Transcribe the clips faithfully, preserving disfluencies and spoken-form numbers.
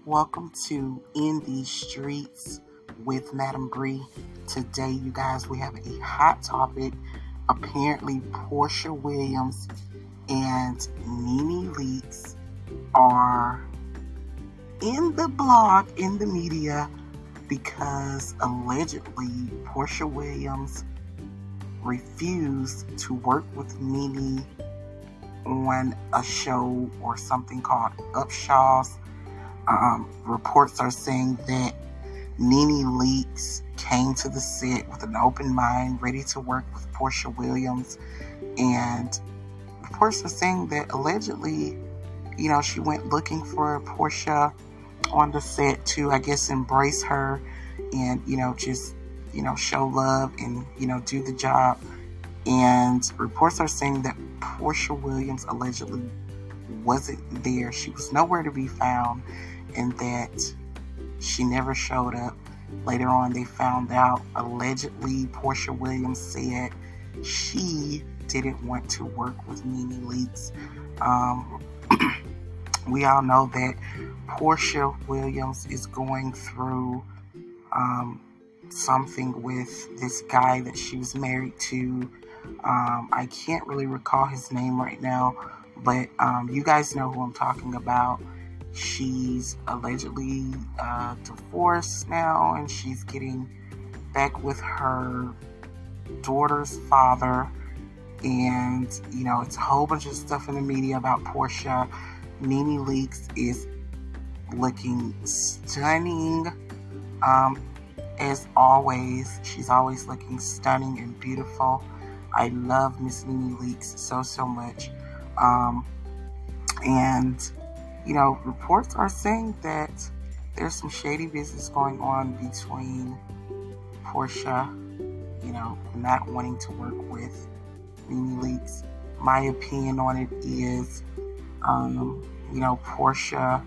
Welcome to In These Streets with Madam Bree. Today, you guys, we have a hot topic. Apparently, Porsha Williams and Nene Leakes are in the blog, in the media, because allegedly Porsha Williams refused to work with Nene on a show or something called Upshaws. Um, reports are saying that Nene Leakes came to the set with an open mind, ready to work with Porsha Williams. And reports are saying that allegedly, you know, she went looking for Porsha on the set to, I guess, embrace her and, you know, just, you know, show love and, you know, do the job. And reports are saying that Porsha Williams allegedly wasn't there. She was nowhere to be found, and that she never showed up. Later on, they found out, allegedly, Porsha Williams said she didn't want to work with Nene Leakes. Um, we all know that Porsha Williams is going through um, something with this guy that she was married to. Um, I can't really recall his name right now, but um, you guys know who I'm talking about. She's allegedly uh, divorced now, and she's getting back with her daughter's father. And, you know, it's a whole bunch of stuff in the media about Porsha. Nene Leakes is looking stunning. Um, as always, she's always looking stunning and beautiful. I love Miss Nene Leakes so, so much. Um, and, you know, reports are saying that there's some shady business going on between Porsha, you know, not wanting to work with Nene Leakes. My opinion on it is, um, you know, Porsha,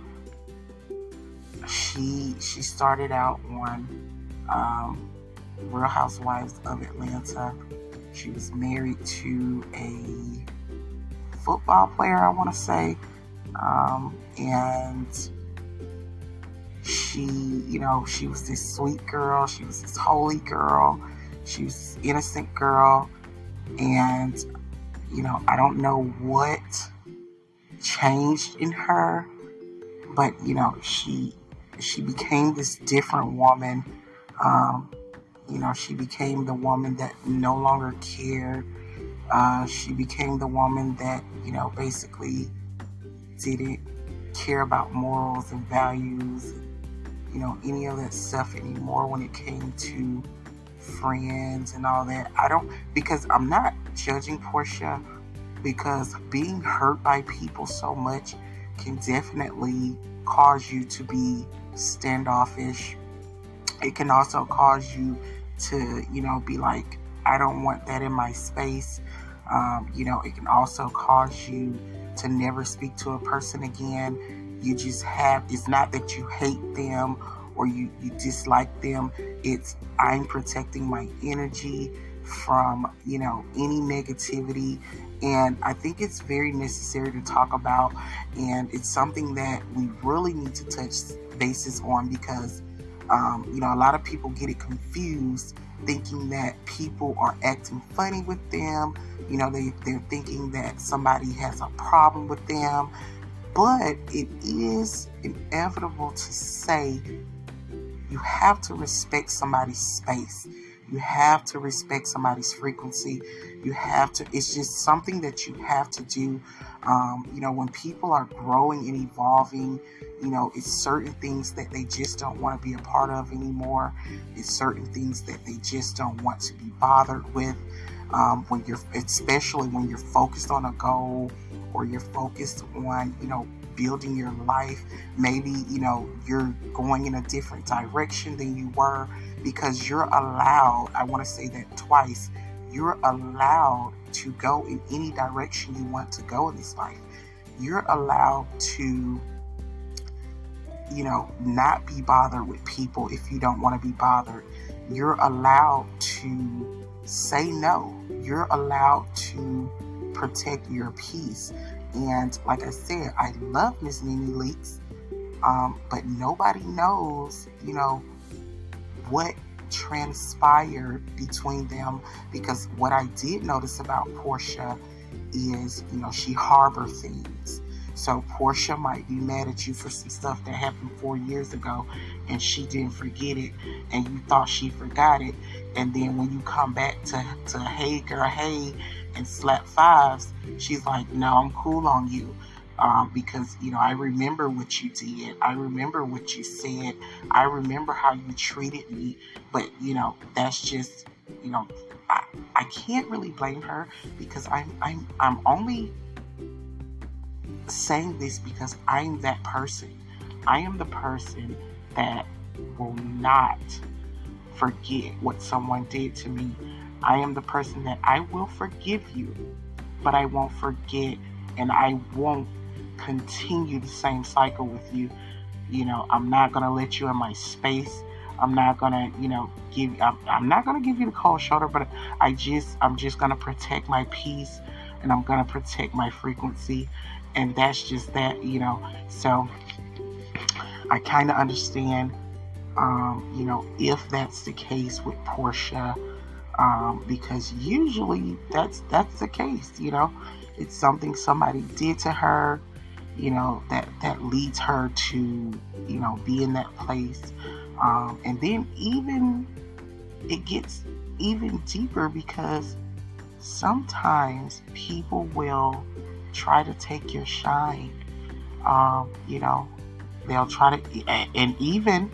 she, she started out on um, Real Housewives of Atlanta. She was married to a football player, I want to say. Um, and she, you know, she was this sweet girl. She was this holy girl. She was this innocent girl. And, you know, I don't know what changed in her, but, you know, she, she became this different woman. Um, You know, she became the woman that no longer cared. Uh, she became the woman that, you know, basically didn't care about morals and values, you know, any of that stuff anymore when it came to friends and all that. I don't, because I'm not judging Porsha, because being hurt by people so much can definitely cause you to be standoffish. It can also cause you to, you know, be like, I don't want that in my space. Um, you know, it can also cause you to never speak to a person again. You just have, it's not that you hate them or you, you dislike them. It's, I'm protecting my energy from, you know, any negativity. And I think it's very necessary to talk about. And it's something that we really need to touch bases on, because Um, you know, a lot of people get it confused, thinking that people are acting funny with them. You know, they, they're thinking that somebody has a problem with them. But it is inevitable to say you have to respect somebody's space. You have to respect somebody's frequency. You have to, it's just something that you have to do. Um, you know, when people are growing and evolving, you know, it's certain things that they just don't want to be a part of anymore. It's certain things that they just don't want to be bothered with. Um, when you're, especially when you're focused on a goal, or you're focused on, you know, building your life. Maybe, you know, you're going in a different direction than you were, because you're allowed, I want to say that twice, you're allowed to go in any direction you want to go in this life. You're allowed to, you know, not be bothered with people if you don't want to be bothered. You're allowed to say no. You're allowed to protect your peace. And like I said, I love Miss Nene Leakes. Um, but nobody knows, you know, what transpired between them, because what I did notice about Portia is, you know, she harbor things. So Portia might be mad at you for some stuff that happened four years ago and she didn't forget it and you thought she forgot it. And then when you come back to, to hey girl, hey, and slap fives, she's like, no, I'm cool on you. Um, because, you know, I remember what you did. I remember what you said. I remember how you treated me. But, you know, that's just, you know, I, I can't really blame her, because I'm, I'm, I'm only saying this because I'm that person. I am the person that will not forget what someone did to me. I am the person that I will forgive you, but I won't forget, and I won't continue the same cycle with you. You know, I'm not going to let you in my space. I'm not going to, you know, give, I'm, I'm not going to give you the cold shoulder, but I just, I'm just going to protect my peace, and I'm going to protect my frequency. And that's just that, you know. So I kind of understand, um, you know, if that's the case with Portia, um, because usually that's, that's the case, you know. It's something somebody did to her, you know, that, that leads her to, you know, be in that place. Um, and then even, it gets even deeper, because sometimes people will try to take your shine. Um, you know, they'll try to, and even,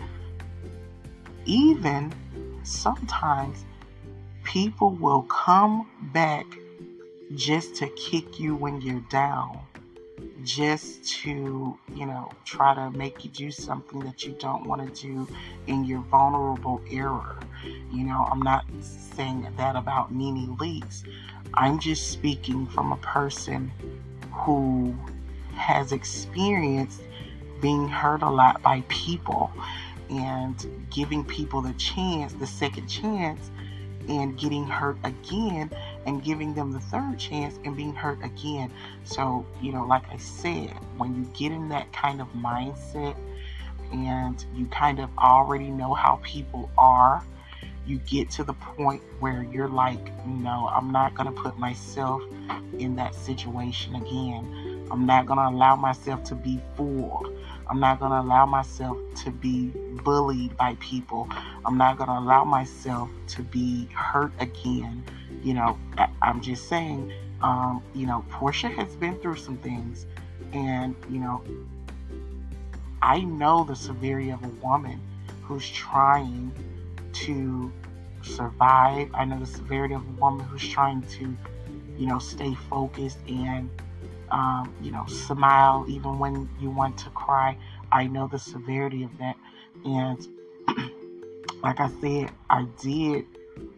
even sometimes people will come back just to kick you when you're down, just to, you know, try to make you do something that you don't want to do in your vulnerable era. You know, I'm not saying that about NeNe Leakes. I'm just speaking from a person who has experienced being hurt a lot by people, and giving people the chance, the second chance, and getting hurt again, and giving them the third chance and being hurt again. So, you know, like I said, when you get in that kind of mindset and you kind of already know how people are, you get to the point where you're like, no, I'm not going to put myself in that situation again. I'm not going to allow myself to be fooled. I'm not going to allow myself to be bullied by people. I'm not going to allow myself to be hurt again. You know, I, I'm just saying, um, you know, Portia has been through some things. And, you know, I know the severity of a woman who's trying to survive. I know the severity of a woman who's trying to, you know, stay focused and, um, you know, smile even when you want to cry. I know the severity of that. And like I said, I did,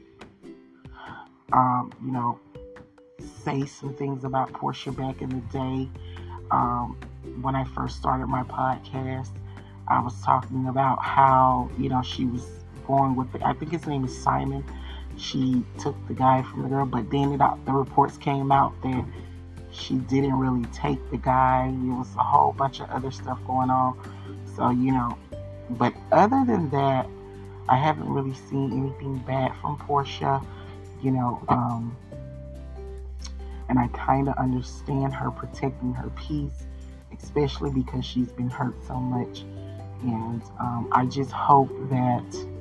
um, you know, say some things about Portia back in the day. Um, when I first started my podcast, I was talking about how, you know, she was going with, the, I think his name is Simon. She took the guy from the girl, but then it, the reports came out that she didn't really take the guy. There was a whole bunch of other stuff going on. So, you know, but other than that, I haven't really seen anything bad from Portia, you know, um, and I kind of understand her protecting her peace, especially because she's been hurt so much. And um, I just hope that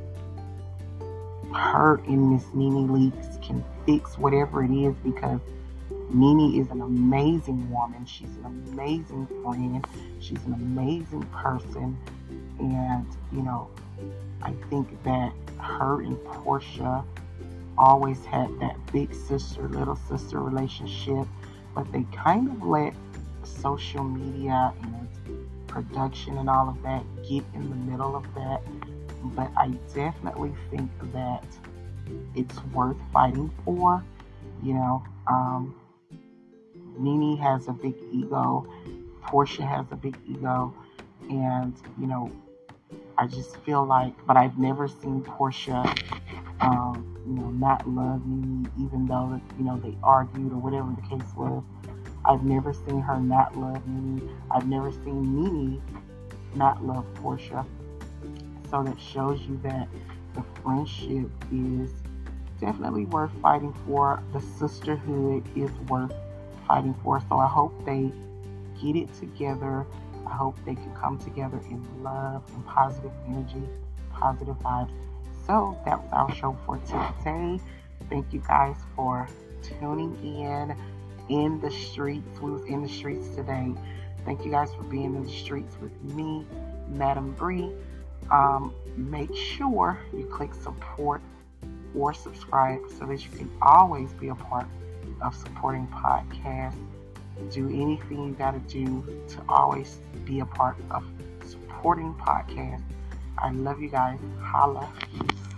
her and Miss NeNe Leakes can fix whatever it is, because NeNe is an amazing woman. She's an amazing friend. She's an amazing person. And, you know, I think that her and Portia always had that big sister, little sister relationship, but they kind of let social media and production and all of that get in the middle of that. But I definitely think that it's worth fighting for. You know, um, NeNe has a big ego. Portia has a big ego. And, you know, I just feel like, but I've never seen Portia, um, you know, not love NeNe, even though, you know, they argued or whatever the case was. I've never seen her not love NeNe. I've never seen NeNe not love Portia. So that shows you that the friendship is definitely worth fighting for. The sisterhood is worth fighting for. So I hope they get it together. I hope they can come together in love and positive energy, positive vibes. So that was our show for today. Thank you guys for tuning in. In the streets, we was in the streets today. Thank you guys for being in the streets with me, Madam Bree. Um, make sure you click support or subscribe so that you can always be a part of supporting podcasts. Do anything you got to do to always be a part of supporting podcasts. I love you guys. Holla.